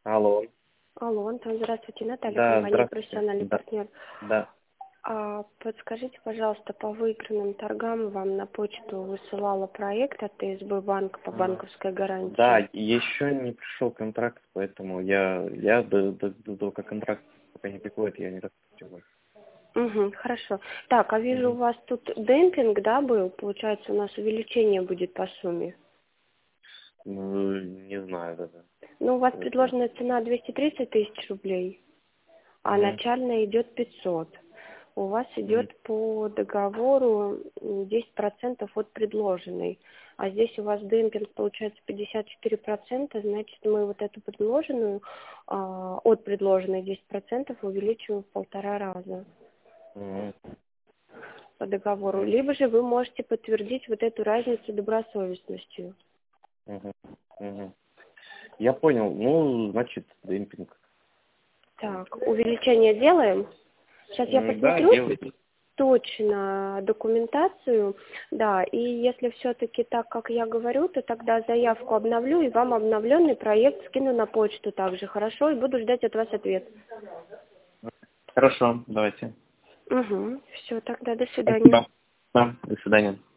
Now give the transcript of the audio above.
Алло. Алло, Антон, здравствуйте. Наталья, Да, компания здравствуйте. «Профессиональный Да, партнер». да. Подскажите, пожалуйста, по выигранным торгам вам на почту высылала проект от ТСБ банка по банковской Да, гарантии? еще не пришел контракт, поэтому я до того, как контракт пока не приходит, я не распустил. Угу, хорошо. Так, а вижу, у Мгм. вас тут демпинг, да, был? Получается, у нас увеличение будет по сумме. Ну, не знаю даже. Ну, у вас Что это. предложенная цена 230 тысяч рублей, а Мгм. начальная идет 500. У вас Мгм. идет по договору 10% от предложенной. А здесь у вас демпинг получается 54%, значит мы вот эту предложенную, от предложенной 10% увеличиваем в 1,5 раза Мгм. по договору. Мгм. Либо же вы можете подтвердить вот эту разницу добросовестностью. Мгм. Мгм. Я понял. Ну, значит, демпинг. Так, увеличение делаем. Сейчас я Да, посмотрю делайте. точно документацию, да, и если все-таки так, как я говорю, то тогда заявку обновлю и вам обновленный проект скину на почту также, хорошо, и буду ждать от вас ответ. Хорошо, давайте. Угу, все, тогда до свидания. Спасибо. Да, до свидания.